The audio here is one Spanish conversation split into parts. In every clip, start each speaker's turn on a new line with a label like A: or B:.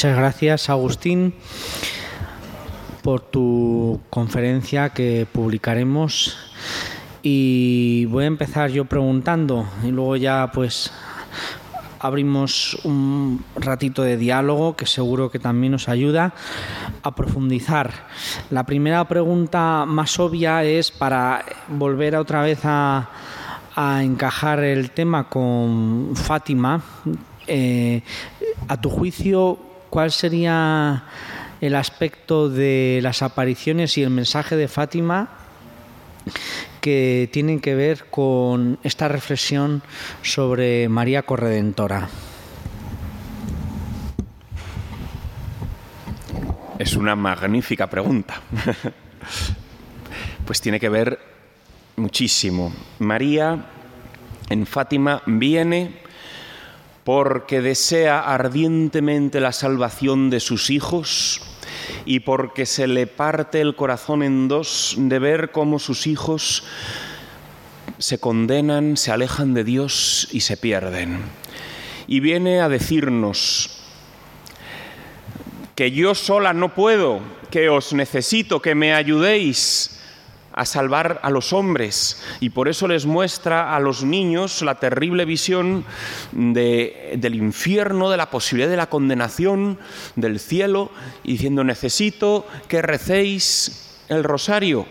A: Muchas gracias, Agustín, por tu conferencia que publicaremos. Y voy a empezar yo preguntando y luego ya pues abrimos un ratito de diálogo que seguro que también nos ayuda a profundizar. La primera pregunta más obvia es para volver otra vez a encajar el tema con Fátima. A tu juicio, ¿cuál sería el aspecto de las apariciones y el mensaje de Fátima que tienen que ver con esta reflexión sobre María Corredentora?
B: Es una magnífica pregunta. Pues tiene que ver muchísimo. María en Fátima viene porque desea ardientemente la salvación de sus hijos y porque se le parte el corazón en dos de ver cómo sus hijos se condenan, se alejan de Dios y se pierden. Y viene a decirnos que yo sola no puedo, que os necesito, que me ayudéis a salvar a los hombres, y por eso les muestra a los niños la terrible visión del infierno, de la posibilidad de la condenación, del cielo, y diciendo: necesito que recéis el rosario,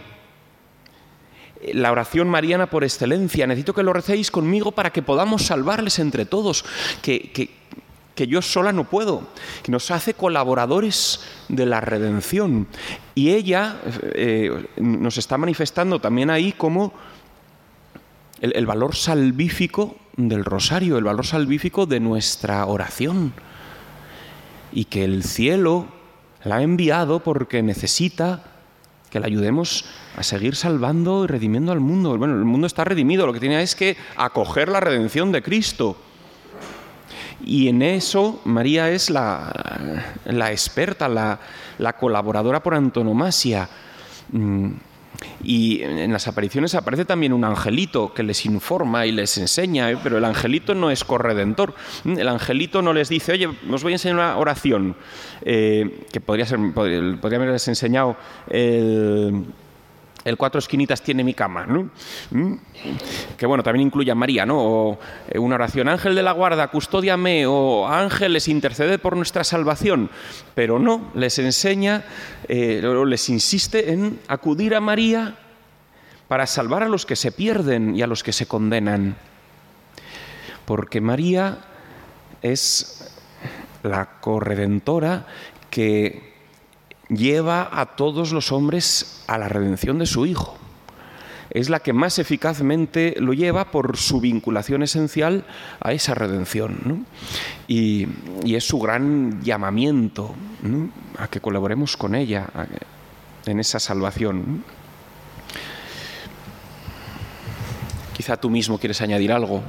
B: la oración mariana por excelencia, necesito que lo recéis conmigo para que podamos salvarles entre todos, que yo sola no puedo, que nos hace colaboradores de la redención. Y ella nos está manifestando también ahí como el valor salvífico del rosario, el valor salvífico de nuestra oración, y que el cielo la ha enviado porque necesita que la ayudemos a seguir salvando y redimiendo al mundo. Bueno, el mundo está redimido, lo que tiene es que acoger la redención de Cristo. Y en eso María es la experta, la colaboradora por antonomasia. Y en las apariciones aparece también un angelito que les informa y les enseña, pero el angelito no es corredentor. El angelito no les dice: oye, os voy a enseñar una oración, que podría haberles enseñado el cuatro esquinitas tiene mi cama, ¿no? Que bueno, también incluye a María, ¿no? O una oración: ángel de la guarda, custódiame, o ángeles, intercede por nuestra salvación. Pero no, les enseña, les insiste en acudir a María para salvar a los que se pierden y a los que se condenan. Porque María es la corredentora que lleva a todos los hombres a la redención de su Hijo. Es la que más eficazmente lo lleva por su vinculación esencial a esa redención, ¿no? Y es su gran llamamiento, ¿no?, a que colaboremos con ella en esa salvación. Quizá tú mismo quieres añadir algo.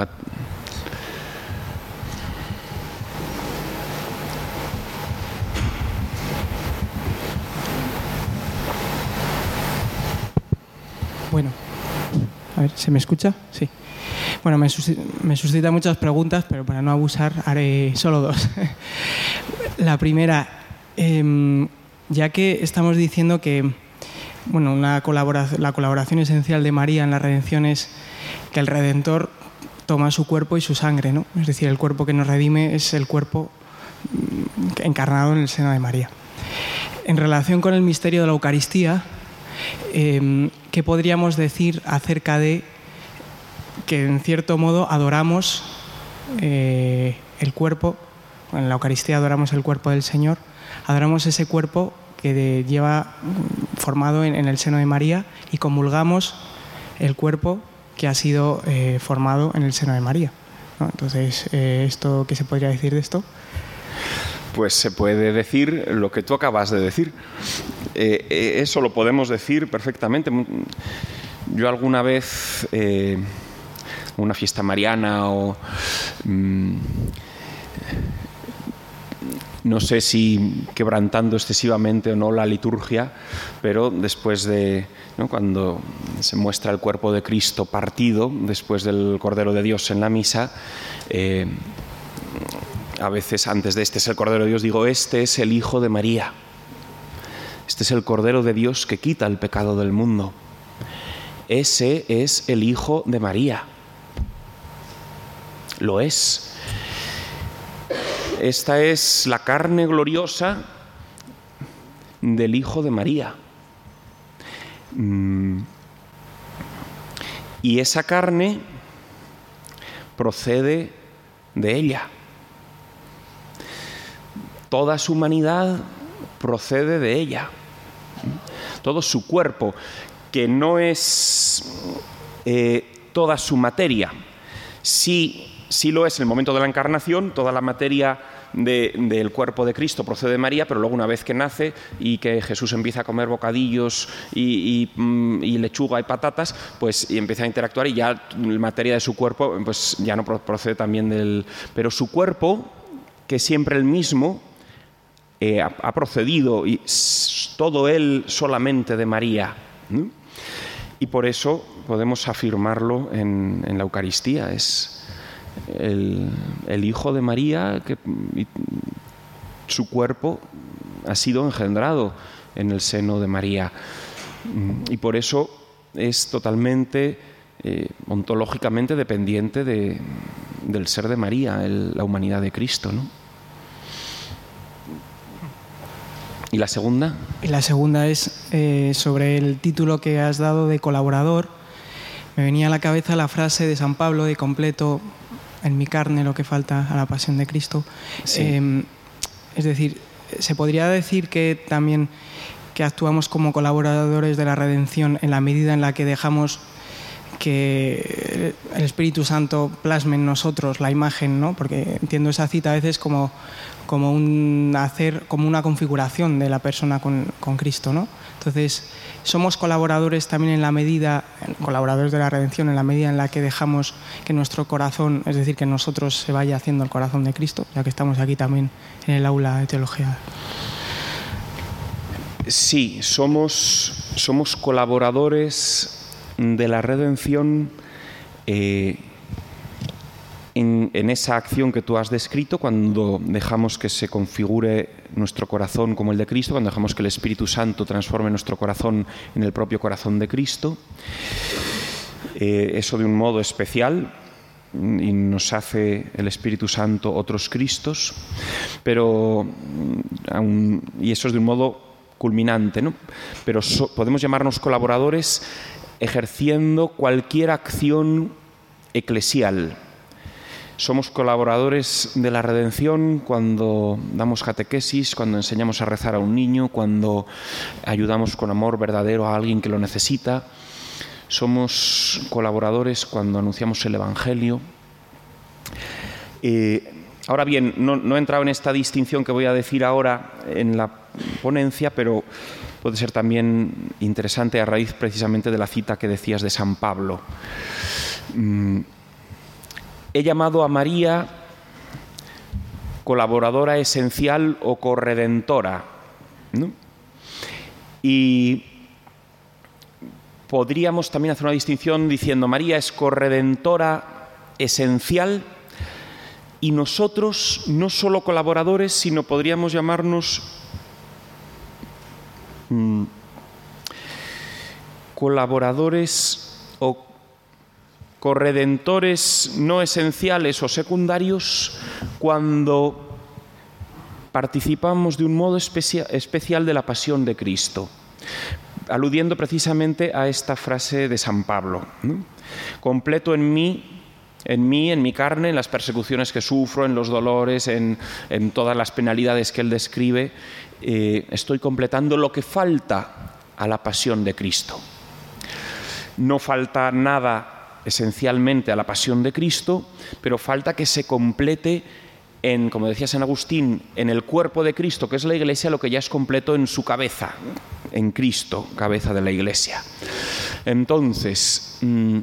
C: Bueno, a ver, ¿se me escucha? Sí. Bueno, me suscita muchas preguntas, pero para no abusar haré solo dos. La primera, ya que estamos diciendo que la colaboración esencial de María en la redención es que el Redentor toma su cuerpo y su sangre, ¿no? Es decir, el cuerpo que nos redime es el cuerpo encarnado en el seno de María. En relación con el misterio de la Eucaristía, ¿qué podríamos decir acerca de que en cierto modo adoramos el cuerpo? En la Eucaristía adoramos el cuerpo del Señor, adoramos ese cuerpo que lleva formado en el seno de María, y comulgamos el cuerpo que ha sido formado en el seno de María, ¿no? Entonces, ¿esto qué se podría decir de esto?
B: Pues se puede decir lo que tú acabas de decir. Eso lo podemos decir perfectamente. Yo alguna vez, una fiesta mariana o no sé si quebrantando excesivamente o no la liturgia, pero después de, ¿no?, cuando se muestra el cuerpo de Cristo partido, después del Cordero de Dios en la misa, a veces antes de este es el Cordero de Dios, digo, este es el Hijo de María. Este es el Cordero de Dios que quita el pecado del mundo. Ese es el Hijo de María. Lo es. Esta es la carne gloriosa del Hijo de María. Y esa carne procede de ella. Toda su humanidad procede de ella. Todo su cuerpo, que no es toda su materia. Sí lo es en el momento de la encarnación, toda la materia del cuerpo de Cristo procede de María, pero luego una vez que nace y que Jesús empieza a comer bocadillos y lechuga y patatas, pues y empieza a interactuar y ya la materia de su cuerpo pues ya no procede también del... Pero su cuerpo, que es siempre el mismo, ha procedido y todo él solamente de María, ¿no? Y por eso podemos afirmarlo en la Eucaristía. Es el Hijo de María, que su cuerpo ha sido engendrado en el seno de María. Y por eso es totalmente, ontológicamente dependiente del ser de María, la humanidad de Cristo, ¿no? ¿Y la segunda?
C: Y la segunda es sobre el título que has dado de colaborador. Me venía a la cabeza la frase de San Pablo de completo en mi carne lo que falta a la pasión de Cristo.
B: Sí.
C: Es decir, ¿se podría decir que también que actuamos como colaboradores de la redención en la medida en la que dejamos que el Espíritu Santo plasme en nosotros la imagen, ¿no? Porque entiendo esa cita a veces como una configuración de la persona con Cristo, ¿no? Entonces, somos colaboradores también colaboradores de la redención en la medida en la que dejamos que nuestro corazón, es decir, que nosotros se vaya haciendo el corazón de Cristo, ya que estamos aquí también en el aula de teología.
B: Sí, somos colaboradores de la redención en esa acción que tú has descrito, cuando dejamos que se configure nuestro corazón como el de Cristo, cuando dejamos que el Espíritu Santo transforme nuestro corazón en el propio corazón de Cristo. Eso de un modo especial, y nos hace el Espíritu Santo otros Cristos, y eso es de un modo culminante, ¿no? Pero podemos llamarnos colaboradores ejerciendo cualquier acción eclesial. Somos colaboradores de la redención cuando damos catequesis, cuando enseñamos a rezar a un niño, cuando ayudamos con amor verdadero a alguien que lo necesita. Somos colaboradores cuando anunciamos el Evangelio. Ahora bien, no he entrado en esta distinción que voy a decir ahora en la ponencia, pero puede ser también interesante a raíz precisamente de la cita que decías de San Pablo. He llamado a María colaboradora esencial o corredentora, ¿no? Y podríamos también hacer una distinción diciendo María es corredentora esencial y nosotros no solo colaboradores, sino podríamos llamarnos colaboradores o corredentores no esenciales o secundarios cuando participamos de un modo especial de la pasión de Cristo, aludiendo precisamente a esta frase de San Pablo, ¿no? Completo en mi carne, en las persecuciones que sufro, en los dolores, en todas las penalidades que él describe, estoy completando lo que falta a la pasión de Cristo. No falta nada esencialmente a la pasión de Cristo, pero falta que se complete como decía San Agustín, en el cuerpo de Cristo, que es la Iglesia, lo que ya es completo en su cabeza, en Cristo, cabeza de la Iglesia. Entonces,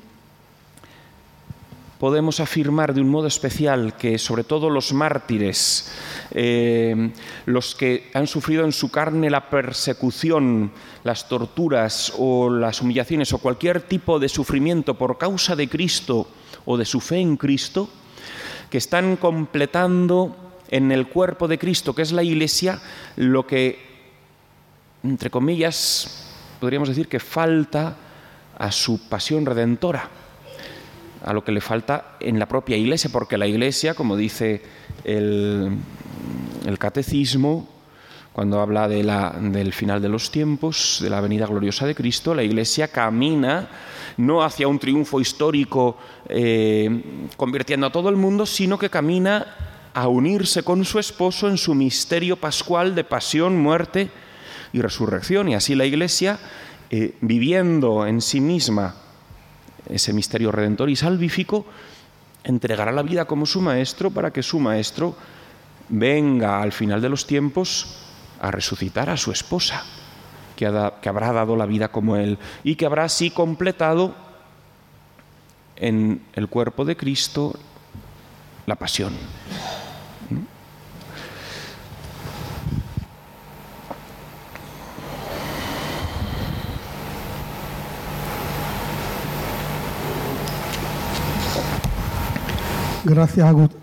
B: podemos afirmar de un modo especial que sobre todo los mártires, los que han sufrido en su carne la persecución, las torturas o las humillaciones o cualquier tipo de sufrimiento por causa de Cristo o de su fe en Cristo, que están completando en el cuerpo de Cristo, que es la Iglesia, lo que, entre comillas, podríamos decir que falta a su pasión redentora, a lo que le falta en la propia Iglesia, porque la Iglesia, como dice el Catecismo, cuando habla del final de los tiempos, de la venida gloriosa de Cristo, la Iglesia camina no hacia un triunfo histórico convirtiendo a todo el mundo, sino que camina a unirse con su esposo en su misterio pascual de pasión, muerte y resurrección. Y así la Iglesia, viviendo en sí misma ese misterio redentor y salvífico, entregará la vida como su Maestro para que su Maestro venga al final de los tiempos a resucitar a su esposa, que habrá dado la vida como Él y que habrá así completado en el cuerpo de Cristo la pasión.
D: Gracias, Agustín.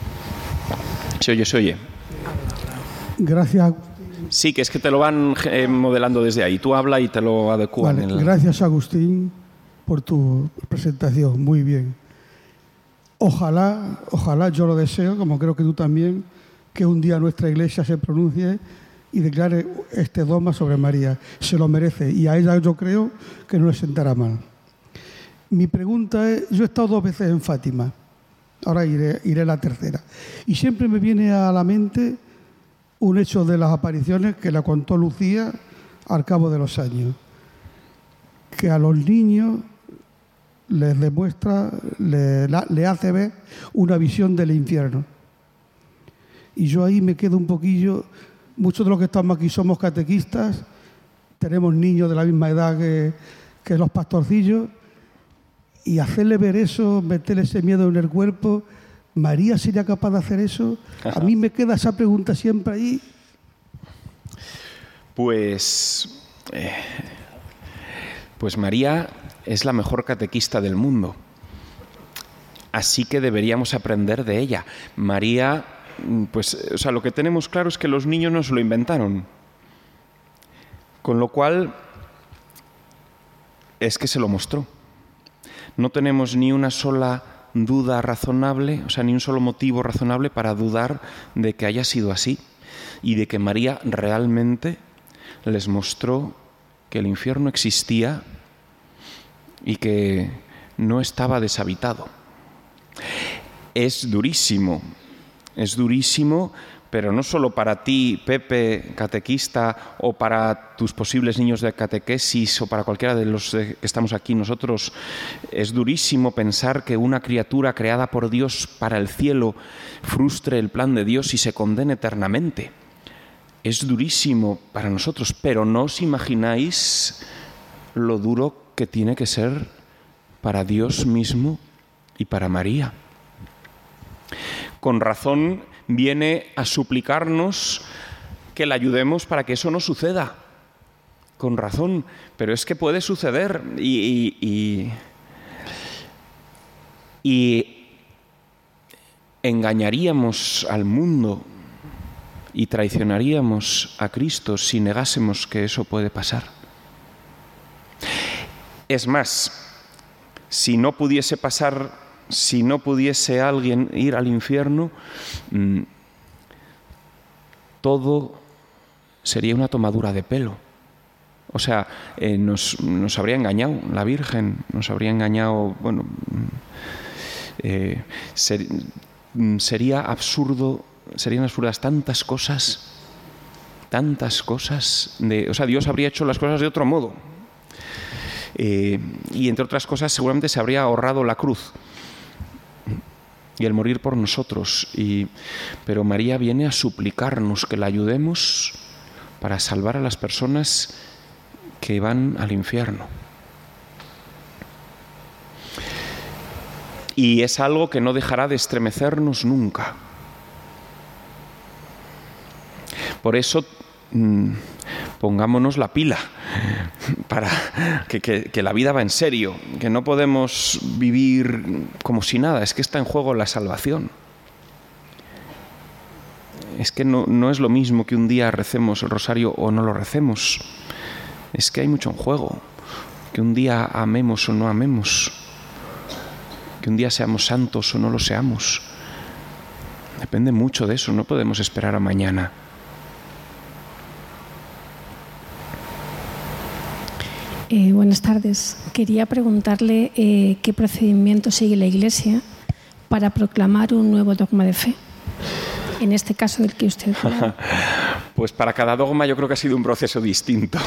B: Se oye.
D: Gracias.
B: Sí, que es que te lo van modelando desde ahí. Tú habla y te lo adecúan.
D: Vale, gracias, Agustín, por tu presentación. Muy bien. Ojalá, yo lo deseo, como creo que tú también, que un día nuestra Iglesia se pronuncie y declare este dogma sobre María. Se lo merece y a ella yo creo que no le sentará mal. Mi pregunta es, yo he estado 2 veces en Fátima, ahora iré la tercera, y siempre me viene a la mente un hecho de las apariciones que la contó Lucía al cabo de los años, que a los niños les demuestra, le hace ver una visión del infierno. Y yo ahí me quedo un poquillo, muchos de los que estamos aquí somos catequistas, tenemos niños de la misma edad que los pastorcillos, y hacerle ver eso, meterle ese miedo en el cuerpo, ¿María sería capaz de hacer eso? A mí me queda esa pregunta siempre ahí.
B: Pues María es la mejor catequista del mundo. Así que deberíamos aprender de ella. María, lo que tenemos claro es que los niños no se lo inventaron. Con lo cual, es que se lo mostró. No tenemos ni una sola duda razonable, ni un solo motivo razonable para dudar de que haya sido así y de que María realmente les mostró que el infierno existía y que no estaba deshabitado. Es durísimo, pero no solo para ti, Pepe, catequista, o para tus posibles niños de catequesis, o para cualquiera de los que estamos aquí nosotros. Es durísimo pensar que una criatura creada por Dios para el cielo frustre el plan de Dios y se condene eternamente. Es durísimo para nosotros, pero no os imagináis lo duro que tiene que ser para Dios mismo y para María. Con razón viene a suplicarnos que la ayudemos para que eso no suceda. Con razón, pero es que puede suceder y engañaríamos al mundo y traicionaríamos a Cristo si negásemos que eso puede pasar. Es más, si no pudiese pasar, si no pudiese alguien ir al infierno, todo sería una tomadura de pelo. Nos habría engañado la Virgen, nos habría engañado, sería absurdo, serían absurdas tantas cosas, Dios habría hecho las cosas de otro modo. Y entre otras cosas seguramente se habría ahorrado la cruz y el morir por nosotros, pero María viene a suplicarnos que la ayudemos para salvar a las personas que van al infierno. Y es algo que no dejará de estremecernos nunca. Por eso pongámonos la pila, para que la vida va en serio, que no podemos vivir como si nada, es que está en juego la salvación. Es que no es lo mismo que un día recemos el rosario o no lo recemos. Es que hay mucho en juego. Que un día amemos o no amemos. Que un día seamos santos o no lo seamos. Depende mucho de eso, no podemos esperar a mañana.
E: Buenas tardes. Quería preguntarle qué procedimiento sigue la Iglesia para proclamar un nuevo dogma de fe. En este caso del que usted habla.
B: Pues para cada dogma yo creo que ha sido un proceso distinto.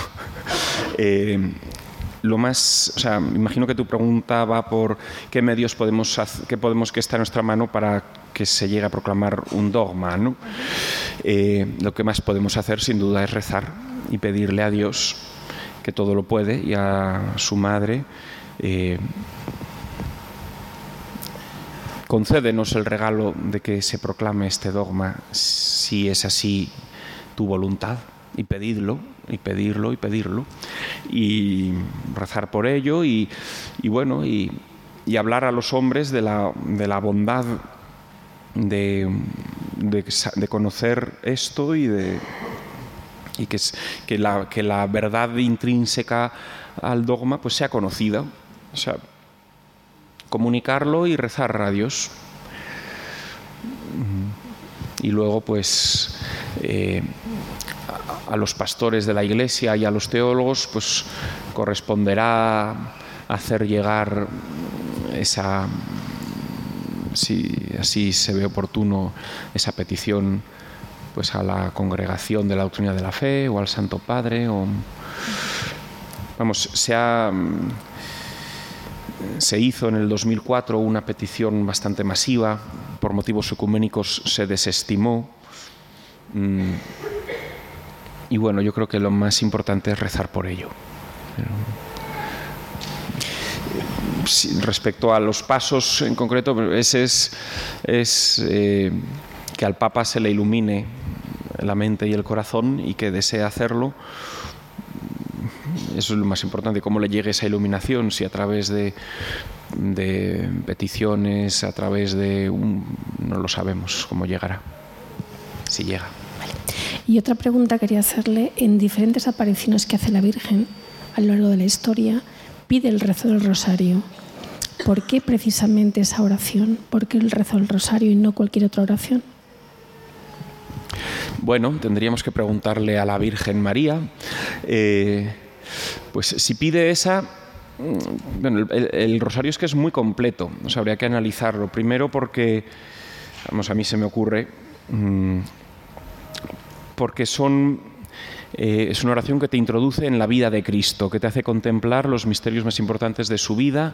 B: Imagino que tu pregunta va por qué medios podemos hacer, que está en nuestra mano para que se llegue a proclamar un dogma, ¿no? Lo que más podemos hacer sin duda es rezar y pedirle a Dios, que todo lo puede, y a su madre, concédenos el regalo de que se proclame este dogma, si es así tu voluntad, y pedidlo, y pedirlo, y pedirlo, y rezar por ello, y hablar a los hombres de la bondad de conocer esto y que la verdad intrínseca al dogma pues sea conocida. O sea, comunicarlo y rezar a Dios. Y luego pues a los pastores de la Iglesia y a los teólogos pues corresponderá hacer llegar esa, si así se ve oportuno, esa petición pues a la Congregación de la Doctrina de la Fe o al Santo Padre, se hizo en el 2004 una petición bastante masiva, por motivos ecuménicos se desestimó, y bueno, yo creo que lo más importante es rezar por ello. Respecto a los pasos en concreto, ese es que al Papa se le ilumine la mente y el corazón y que desee hacerlo. Eso es lo más importante, cómo le llegue esa iluminación, si a través de peticiones, a través de no lo sabemos cómo llegará, si llega.
E: Vale. Y otra pregunta quería hacerle: en diferentes apariciones que hace la Virgen a lo largo de la historia, pide el rezo del rosario. ¿Por qué precisamente esa oración? ¿Por qué el rezo del rosario y no cualquier otra oración?
B: Bueno, tendríamos que preguntarle a la Virgen María. Pues si pide esa... Bueno, el rosario es que es muy completo, o sea, habría que analizarlo. Primero porque, a mí se me ocurre, porque es una oración que te introduce en la vida de Cristo, que te hace contemplar los misterios más importantes de su vida,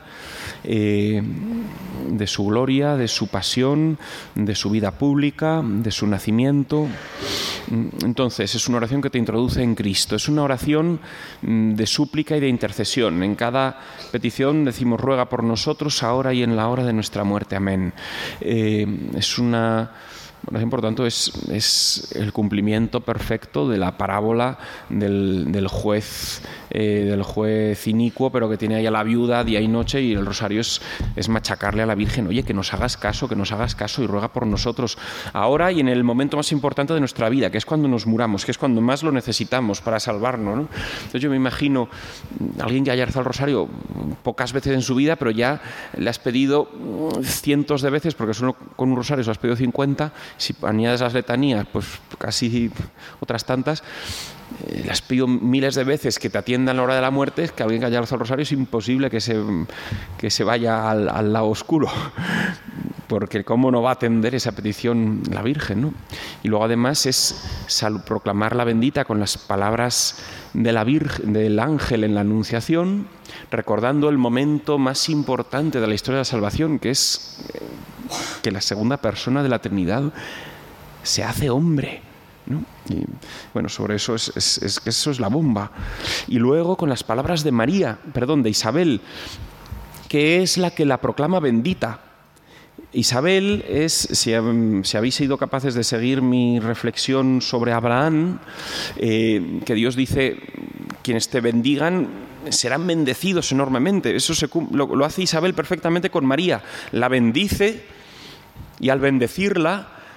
B: de su gloria, de su pasión, de su vida pública, de su nacimiento. Entonces, es una oración que te introduce en Cristo. Es una oración de súplica y de intercesión. En cada petición decimos: ruega por nosotros ahora y en la hora de nuestra muerte. Amén. Es una oración, por tanto, es el cumplimiento perfecto de la parábola del juez inicuo, pero que tiene ahí a la viuda día y noche, y el rosario es machacarle a la Virgen: oye, que nos hagas caso y ruega por nosotros ahora y en el momento más importante de nuestra vida, que es cuando nos muramos, que es cuando más lo necesitamos para salvarnos, ¿no? Entonces yo me imagino a alguien que haya rezado el rosario pocas veces en su vida, pero ya le has pedido cientos de veces, porque solo con un rosario se lo has pedido 50, si añades las letanías, pues casi otras tantas. Les pido miles de veces que te atiendan a la hora de la muerte. Es que alguien que haya rezado el rosario es imposible que se vaya al lado oscuro, porque cómo no va a atender esa petición la Virgen, ¿no? Y luego además es proclamar la bendita con las palabras de la Virgen, del ángel en la Anunciación, recordando el momento más importante de la historia de la salvación, que es que la segunda persona de la Trinidad se hace hombre, ¿no? Y bueno, sobre eso eso es la bomba. Y luego con las palabras de Isabel, que es la que la proclama bendita. Isabel es, si habéis sido capaces de seguir mi reflexión sobre Abraham, que Dios dice: quienes te bendigan serán bendecidos enormemente. Eso lo hace Isabel perfectamente con María. La bendice, y al bendecirla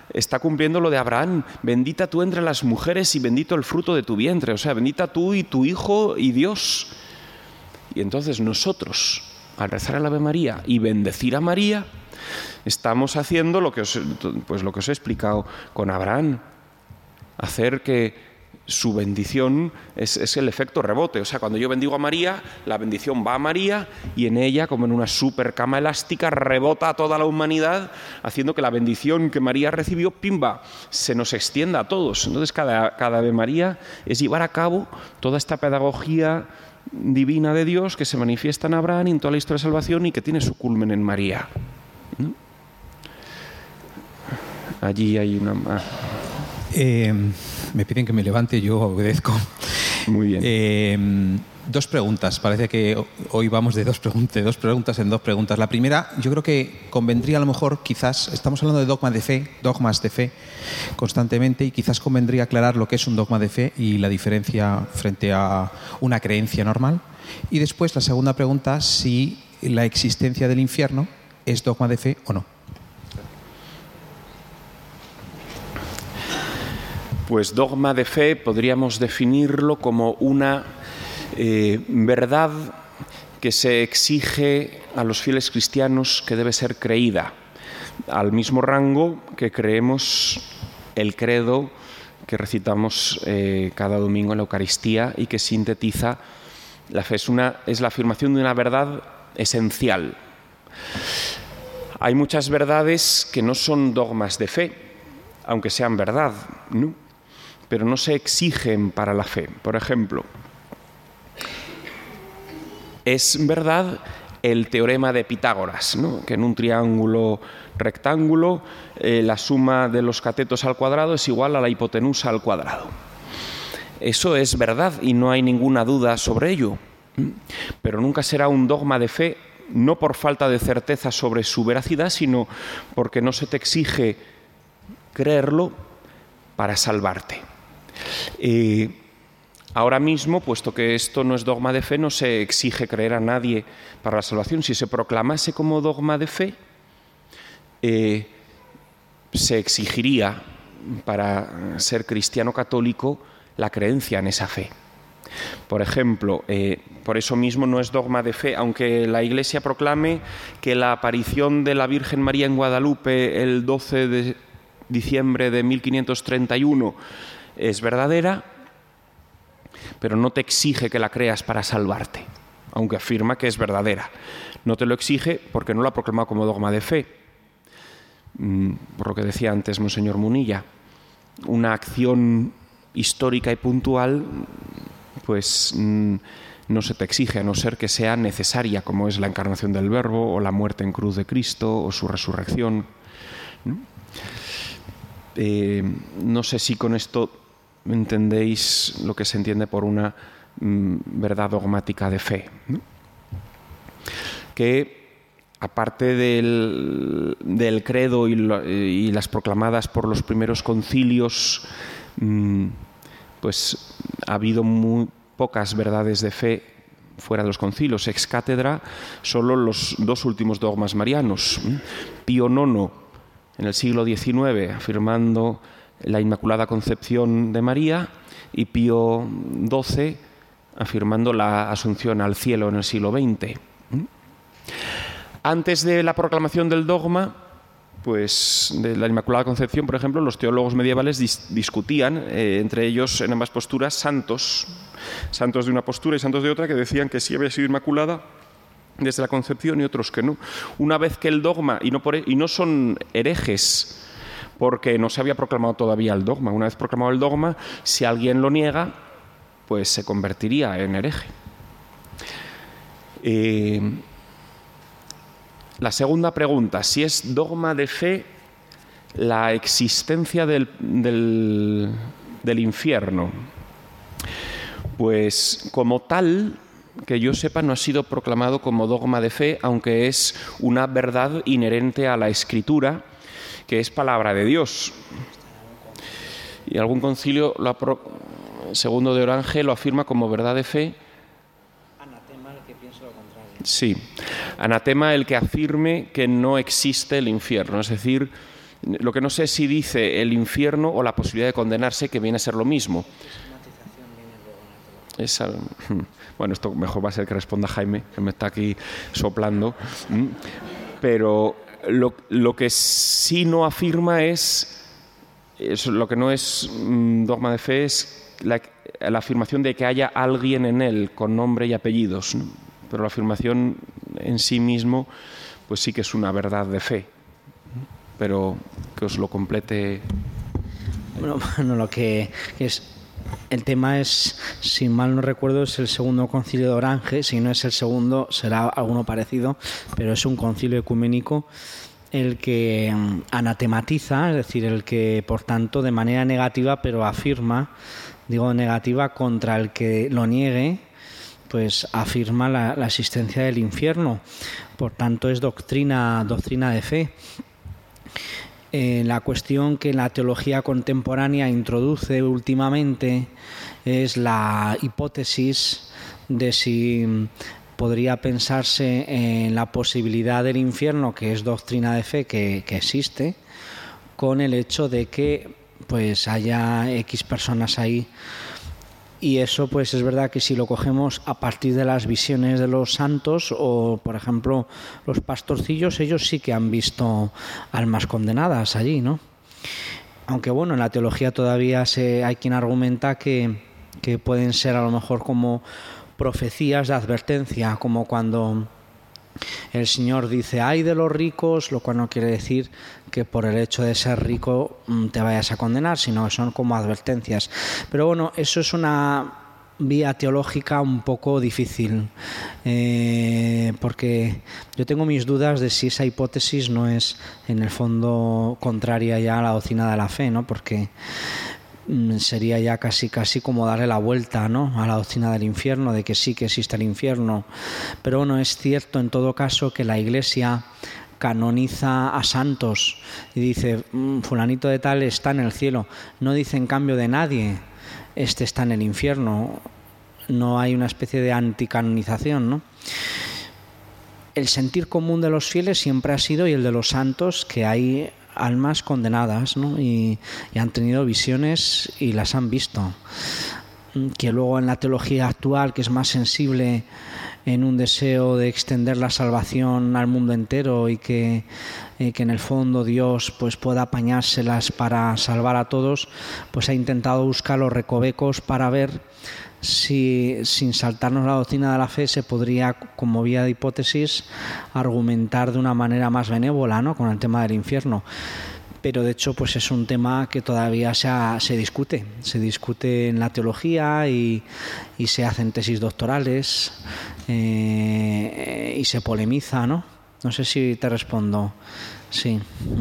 B: está cumpliendo lo de Abraham. Bendita tú entre las mujeres y bendito el fruto de tu vientre. O sea, bendita tú y tu hijo y Dios. Y entonces nosotros, al rezar el Ave María y bendecir a María, estamos haciendo lo que os he explicado con Abraham. Hacer que su bendición es el efecto rebote. O sea, cuando yo bendigo a María, la bendición va a María y en ella, como en una super cama elástica, rebota a toda la humanidad, haciendo que la bendición que María recibió, pimba, se nos extienda a todos. Entonces, cada Ave María es llevar a cabo toda esta pedagogía divina de Dios que se manifiesta en Abraham y en toda la historia de salvación y que tiene su culmen en María. ¿No? Allí hay una...
F: Me piden que me levante, yo obedezco.
B: Muy bien.
F: Dos preguntas. Parece que hoy vamos de dos preguntas en dos preguntas. La primera, yo creo que convendría a lo mejor, quizás, estamos hablando de dogmas de fe constantemente, y quizás convendría aclarar lo que es un dogma de fe y la diferencia frente a una creencia normal. Y después, la segunda pregunta, si la existencia del infierno es dogma de fe o no.
B: Pues dogma de fe podríamos definirlo como una verdad que se exige a los fieles cristianos que debe ser creída, al mismo rango que creemos el credo que recitamos cada domingo en la Eucaristía y que sintetiza la fe. Es la afirmación de una verdad esencial. Hay muchas verdades que no son dogmas de fe, aunque sean verdad, ¿no? Pero no se exigen para la fe. Por ejemplo, es verdad el teorema de Pitágoras, ¿no? Que en un triángulo rectángulo la suma de los catetos al cuadrado es igual a la hipotenusa al cuadrado. Eso es verdad y no hay ninguna duda sobre ello. Pero nunca será un dogma de fe, no por falta de certeza sobre su veracidad, sino porque no se te exige creerlo para salvarte. Ahora mismo, puesto que esto no es dogma de fe, no se exige creer a nadie para la salvación. Si se proclamase como dogma de fe, se exigiría para ser cristiano católico la creencia en esa fe. Por ejemplo, por eso mismo no es dogma de fe, aunque la Iglesia proclame que la aparición de la Virgen María en Guadalupe el 12 de diciembre de 1531 es verdadera, pero no te exige que la creas para salvarte, aunque afirma que es verdadera. No te lo exige porque no lo ha proclamado como dogma de fe. Por lo que decía antes Monseñor Munilla, una acción histórica y puntual, pues no se te exige, a no ser que sea necesaria, como es la encarnación del Verbo, o la muerte en cruz de Cristo, o su resurrección, ¿no? No sé si con esto entendéis lo que se entiende por una verdad dogmática de fe, ¿no? Que aparte del credo y las proclamadas por los primeros concilios, pues ha habido muy pocas verdades de fe fuera de los concilios. Ex cátedra, solo los dos últimos dogmas marianos. Pío IX, en el siglo XIX, afirmando la Inmaculada Concepción de María, y Pío XII, afirmando la Asunción al cielo en el siglo XX. Antes de la proclamación del dogma, pues de la Inmaculada Concepción, por ejemplo, los teólogos medievales discutían, entre ellos en ambas posturas, santos de una postura y santos de otra, que decían que sí había sido inmaculada desde la concepción y otros que no. Una vez que el dogma, y no son herejes porque no se había proclamado todavía el dogma, una vez proclamado el dogma, si alguien lo niega, pues se convertiría en hereje. La segunda pregunta, si es dogma de fe la existencia del infierno. Pues como tal, que yo sepa, no ha sido proclamado como dogma de fe, aunque es una verdad inherente a la Escritura, que es palabra de Dios. Y algún concilio, segundo de Orange, lo afirma como verdad de fe.
A: Anatema el que piense lo contrario.
B: Sí, anatema el que afirme que no existe el infierno, es decir, Lo que no sé es si dice el infierno o la posibilidad de condenarse, que viene a ser lo mismo. Bueno, esto mejor va a ser que responda Jaime, que me está aquí soplando. Pero lo que sí no afirma es lo que no es dogma de fe, es la afirmación de que haya alguien en él con nombre y apellidos, ¿no? Pero la afirmación en sí mismo, pues sí que es una verdad de fe. Pero que os lo complete.
A: Bueno, lo que es... El tema es, si mal no recuerdo, es el segundo concilio de Orange. Si no es el segundo, será alguno parecido, pero es un concilio ecuménico el que anatematiza, es decir, el que, por tanto, de manera negativa, pero afirma, digo negativa, contra el que lo niegue, pues afirma la existencia del infierno. Por tanto, es doctrina de fe. La cuestión que la teología contemporánea introduce últimamente es la hipótesis de si podría pensarse en la posibilidad del infierno, que es doctrina de fe que existe, con el hecho de que pues haya X personas ahí. Y eso pues es verdad que si lo cogemos a partir de las visiones de los santos, o por ejemplo los pastorcillos, ellos sí que han visto almas condenadas allí, ¿no? Aunque bueno, en la teología todavía hay quien argumenta que pueden ser a lo mejor como profecías de advertencia, como cuando el Señor dice ay de los ricos, lo cual no quiere decir que por el hecho de ser rico te vayas a condenar, sino que son como advertencias. Pero bueno, eso es una vía teológica un poco difícil, porque yo tengo mis dudas de si esa hipótesis no es en el fondo contraria ya a la doctrina de la fe, ¿no? Porque sería ya casi como darle la vuelta, ¿no?, a la doctrina del infierno, de que sí que existe el infierno. Pero bueno, es cierto en todo caso que la Iglesia canoniza a santos y dice fulanito de tal está en el cielo. No dice en cambio de nadie este está en el infierno. No hay una especie de anticanonización, ¿no? El sentir común de los fieles siempre ha sido, y el de los santos, que hay almas condenadas, ¿no? Y han tenido visiones y las han visto. Que luego en la teología actual, que es más sensible en un deseo de extender la salvación al mundo entero y que en el fondo Dios pues pueda apañárselas para salvar a todos, pues ha intentado buscar los recovecos para ver si, sin saltarnos la doctrina de la fe, se podría, como vía de hipótesis, argumentar de una manera más benévola, ¿no?, con el tema del infierno. Pero de hecho pues es un tema que todavía se discute en la teología y se hacen tesis doctorales y se polemiza, ¿no? No sé si te respondo. Sí.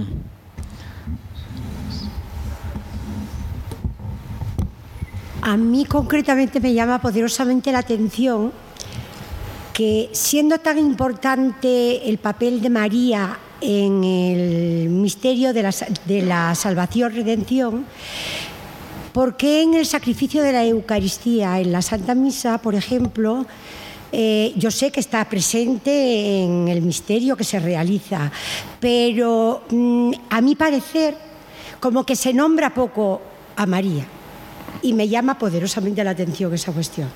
G: A mí concretamente me llama poderosamente la atención que, siendo tan importante el papel de María en el misterio de la salvación-redención, ¿por qué en el sacrificio de la Eucaristía, en la Santa Misa, por ejemplo, yo sé que está presente en el misterio que se realiza, pero a mi parecer como que se nombra poco a María? Y me llama poderosamente la atención esa cuestión.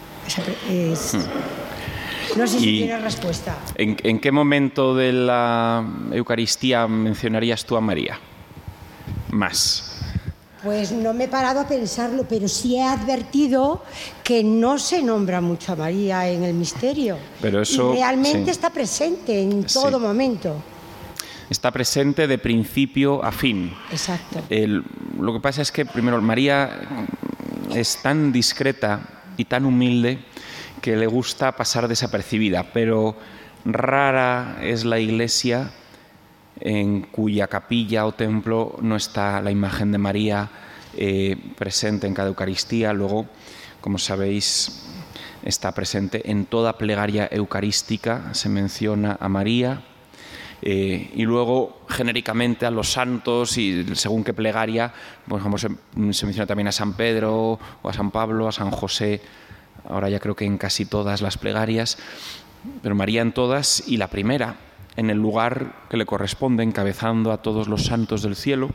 G: No sé si tiene respuesta.
B: ¿En qué momento de la Eucaristía mencionarías tú a María? Más.
G: Pues no me he parado a pensarlo, pero sí he advertido que no se nombra mucho a María en el misterio.
B: Pero eso,
G: y realmente
B: sí,
G: está presente en todo momento.
B: Está presente de principio a fin.
G: Exacto.
B: Lo que pasa es que, primero, María es tan discreta y tan humilde que le gusta pasar desapercibida, pero rara es la iglesia en cuya capilla o templo no está la imagen de María presente en cada Eucaristía. Luego, como sabéis, está presente en toda plegaria eucarística, se menciona a María. Y luego genéricamente a los santos, y según qué plegaria, por ejemplo, se menciona también a San Pedro o a San Pablo, a San José, ahora ya creo que en casi todas las plegarias, pero María en todas. Y la primera, en el lugar que le corresponde, encabezando a todos los santos del cielo.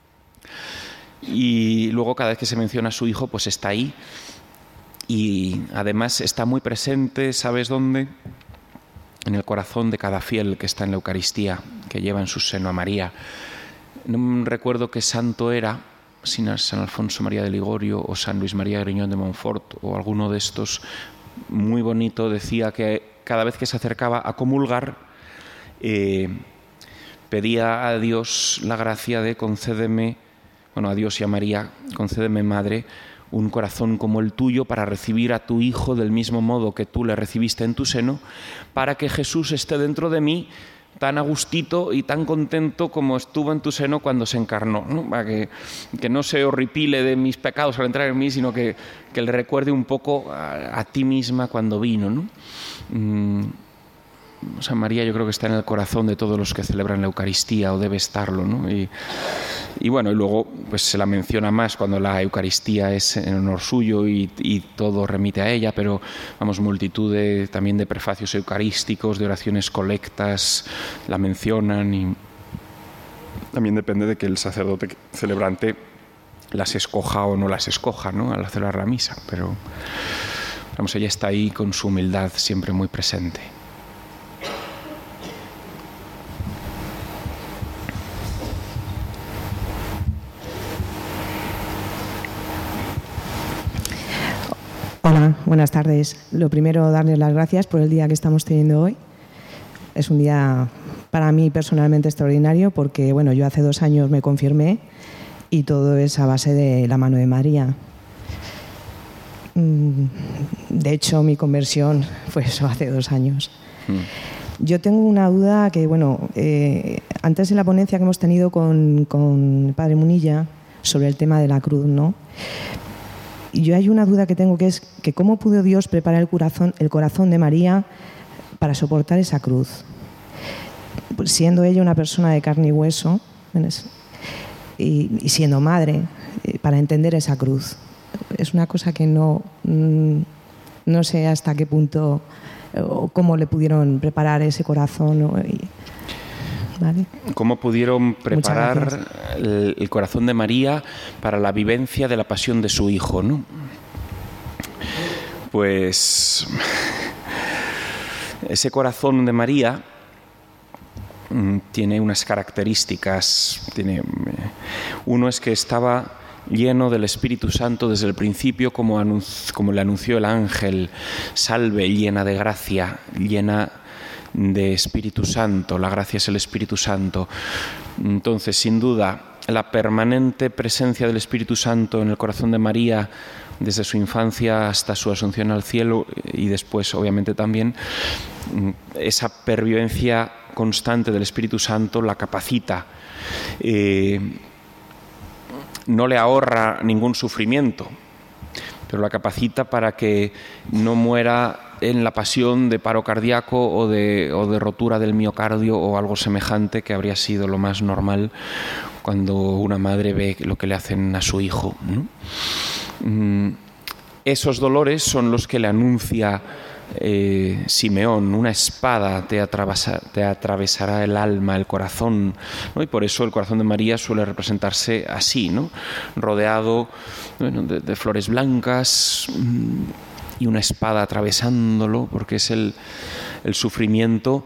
B: Y luego cada vez que se menciona a su hijo, pues está ahí. Y además está muy presente, ¿sabes dónde? En el corazón de cada fiel que está en la Eucaristía, que lleva en su seno a María. No recuerdo qué santo era, si San Alfonso María de Ligorio o San Luis María Griñón de Montfort o alguno de estos, muy bonito, decía que cada vez que se acercaba a comulgar, pedía a Dios la gracia de concédeme, bueno, a Dios y a María, concédeme, Madre, un corazón como el tuyo para recibir a tu Hijo del mismo modo que tú le recibiste en tu seno, para que Jesús esté dentro de mí tan a gustito y tan contento como estuvo en tu seno cuando se encarnó, ¿no? Para que no se horripile de mis pecados al entrar en mí, sino que le recuerde un poco a ti misma cuando vino, ¿no? O sea, María yo creo que está en el corazón de todos los que celebran la Eucaristía, o debe estarlo, ¿no? Y bueno, y luego pues se la menciona más cuando la Eucaristía es en honor suyo y todo remite a ella, pero vamos, multitud también de prefacios eucarísticos, de oraciones colectas, la mencionan, y también depende de que el sacerdote celebrante las escoja o no las escoja, ¿no?, al celebrar la misa, pero vamos, ella está ahí con su humildad siempre muy presente.
H: Hola, buenas tardes. Lo primero, darles las gracias por el día que estamos teniendo hoy. Es un día para mí personalmente extraordinario porque, bueno, yo hace 2 años me confirmé y todo es a base de la mano de María. De hecho, mi conversión fue eso hace 2 años. Yo tengo una duda que, bueno, antes en la ponencia que hemos tenido con el Padre Munilla sobre el tema de la cruz, ¿no? Y yo hay una duda que tengo, que es que cómo pudo Dios preparar el corazón de María para soportar esa cruz, siendo ella una persona de carne y hueso y siendo madre, para entender esa cruz. Es una cosa que no sé hasta qué punto o cómo le pudieron preparar ese corazón, ¿no? ¿Vale?
B: ¿Cómo pudieron preparar el corazón de María para la vivencia de la pasión de su hijo, ¿no? Pues ese corazón de María tiene unas características. Uno es que estaba lleno del Espíritu Santo desde el principio, como le anunció el ángel: salve, llena de gracia, llena de Espíritu Santo. La gracia es el Espíritu Santo. Entonces, sin duda, la permanente presencia del Espíritu Santo en el corazón de María desde su infancia hasta su asunción al cielo, y después obviamente también esa pervivencia constante del Espíritu Santo la capacita, no le ahorra ningún sufrimiento, pero la capacita para que no muera en la pasión de paro cardíaco o de rotura del miocardio o algo semejante, que habría sido lo más normal cuando una madre ve lo que le hacen a su hijo, ¿no? Esos dolores son los que le anuncia Simeón: una espada te atravesará el alma, el corazón, ¿no? Y por eso el corazón de María suele representarse así, ¿no? Rodeado, bueno, de flores blancas y una espada atravesándolo, porque es el sufrimiento,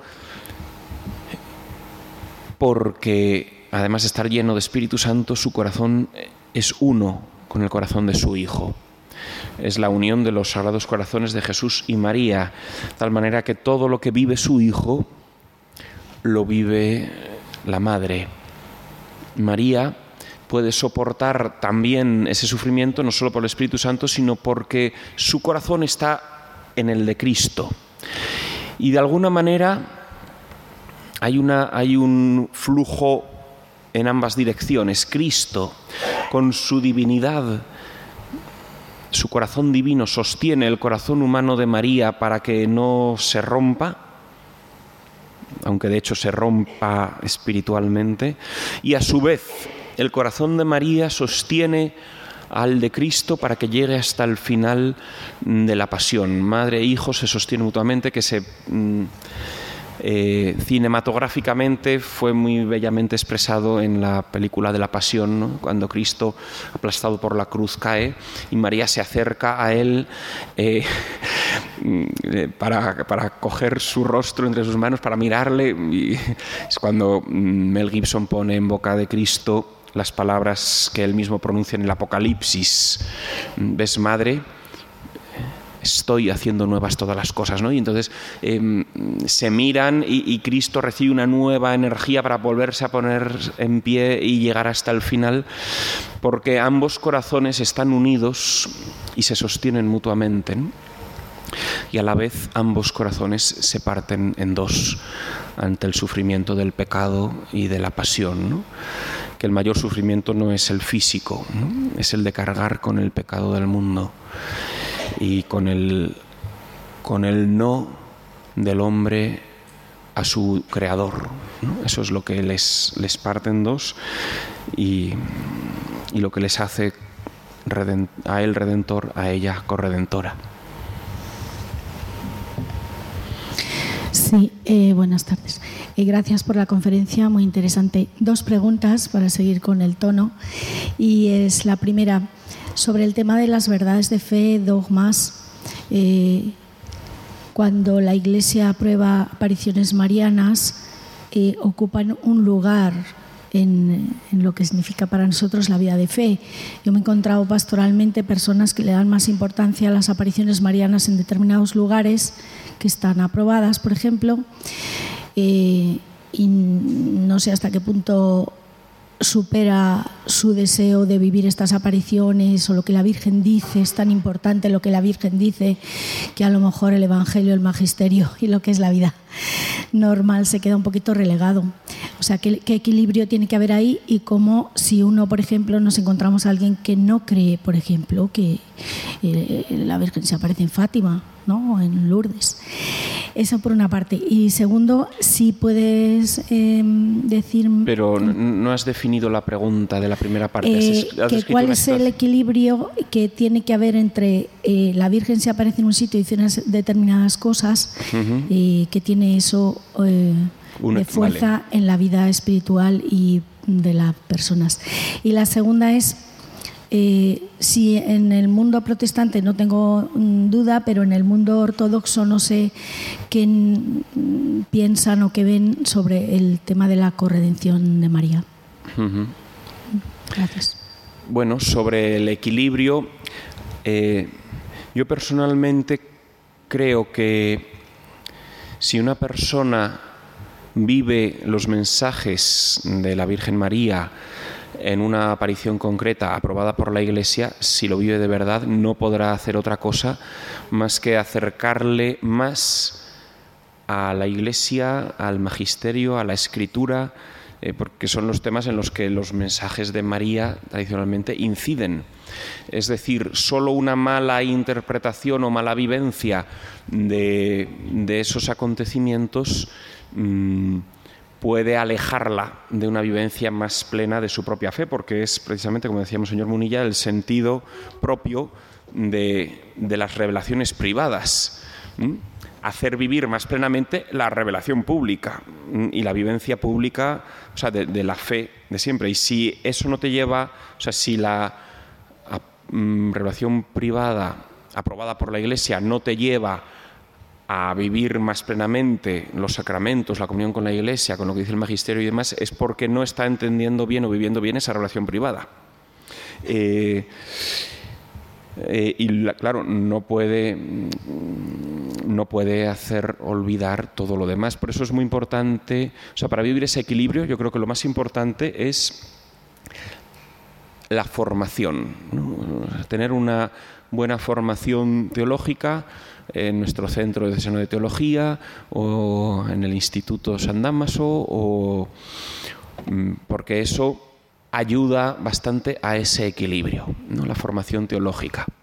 B: porque además de estar lleno de Espíritu Santo, su corazón es uno con el corazón de su Hijo. Es la unión de los Sagrados Corazones de Jesús y María, de tal manera que todo lo que vive su Hijo lo vive la Madre. María puede soportar también ese sufrimiento no solo por el Espíritu Santo, sino porque su corazón está en el de Cristo. Y de alguna manera hay un flujo en ambas direcciones. Cristo, con su divinidad, su corazón divino, sostiene el corazón humano de María para que no se rompa, aunque de hecho se rompa espiritualmente, y a su vez el corazón de María sostiene al de Cristo para que llegue hasta el final de la pasión. Madre e hijo se sostienen mutuamente, que se cinematográficamente fue muy bellamente expresado en la película de la Pasión, ¿no? Cuando Cristo, aplastado por la cruz, cae y María se acerca a él para coger su rostro entre sus manos, para mirarle. Y es cuando Mel Gibson pone en boca de Cristo las palabras que él mismo pronuncia en el Apocalipsis: ¿ves, madre? Estoy haciendo nuevas todas las cosas, ¿no? Y entonces se miran y Cristo recibe una nueva energía para volverse a poner en pie y llegar hasta el final, porque ambos corazones están unidos y se sostienen mutuamente, ¿no? Y a la vez ambos corazones se parten en dos ante el sufrimiento del pecado y de la pasión, ¿no? Que el mayor sufrimiento no es el físico, ¿no? Es el de cargar con el pecado del mundo y con el no del hombre a su creador, ¿no? Eso es lo que les parte en dos y lo que les hace a él redentor, a ella corredentora.
I: Sí, buenas tardes. Gracias por la conferencia, muy interesante. 2 preguntas para seguir con el tono. Y es la primera, sobre el tema de las verdades de fe, dogmas. Cuando la Iglesia aprueba apariciones marianas, ocupan un lugar en lo que significa para nosotros la vida de fe. Yo me he encontrado pastoralmente personas que le dan más importancia a las apariciones marianas en determinados lugares que están aprobadas, por ejemplo, y no sé hasta qué punto supera su deseo de vivir estas apariciones o lo que la Virgen dice. Es tan importante lo que la Virgen dice que a lo mejor el Evangelio, el Magisterio y lo que es la vida normal se queda un poquito relegado. O sea, ¿qué equilibrio tiene que haber ahí? Y cómo, si uno, por ejemplo, nos encontramos a alguien que no cree, por ejemplo, que la Virgen se aparece en Fátima, ¿no? En Lourdes. Eso por una parte. Y segundo, si puedes decir...
B: Pero no has definido la pregunta de la primera parte.
I: ¿Cuál es el equilibrio que tiene que haber entre la Virgen se aparece en un sitio y dice determinadas cosas, que tiene eso de fuerza en la vida espiritual y de las personas? Y la segunda es... si en el mundo protestante no tengo duda, pero en el mundo ortodoxo no sé qué piensan o qué ven sobre el tema de la corredención de María. Gracias.
B: Bueno, sobre el equilibrio, yo personalmente creo que si una persona vive los mensajes de la Virgen María en una aparición concreta aprobada por la Iglesia, si lo vive de verdad, no podrá hacer otra cosa más que acercarle más a la Iglesia, al Magisterio, a la Escritura, porque son los temas en los que los mensajes de María tradicionalmente inciden. Es decir, solo una mala interpretación o mala vivencia de esos acontecimientos puede alejarla de una vivencia más plena de su propia fe, porque es precisamente, como decíamos, señor Munilla, el sentido propio de las revelaciones privadas. Hacer vivir más plenamente la revelación pública y la vivencia pública, o sea, de la fe de siempre. Y si eso no te lleva, o sea, si la revelación privada aprobada por la Iglesia no te lleva a vivir más plenamente los sacramentos, la comunión con la Iglesia, con lo que dice el Magisterio y demás, es porque no está entendiendo bien o viviendo bien esa relación privada. Claro, no puede hacer olvidar todo lo demás. Por eso es muy importante, o sea, para vivir ese equilibrio, yo creo que lo más importante es la formación, ¿no? Tener una buena formación teológica en nuestro centro diocesano de teología o en el Instituto San Dámaso, porque eso ayuda bastante a ese equilibrio, ¿no? La formación teológica.